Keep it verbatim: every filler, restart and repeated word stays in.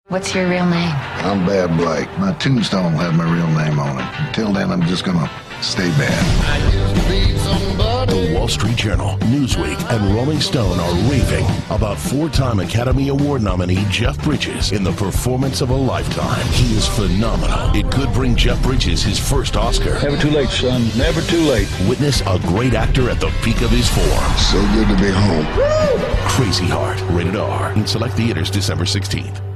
What's your real name? I'm Bad Blake. My tombstone will have my real name on it. Until then, I'm just gonna stay bad. I used to be somebody. The Wall Street Journal, Newsweek, and Rolling Stone are raving about four-time Academy Award nominee Jeff Bridges in the performance of a lifetime. He is phenomenal. It could bring Jeff Bridges his first Oscar. Never too late, son. Never too late. Witness a great actor at the peak of his form. So good to be home. Woo! Crazy Heart, rated R, in select theaters December sixteenth.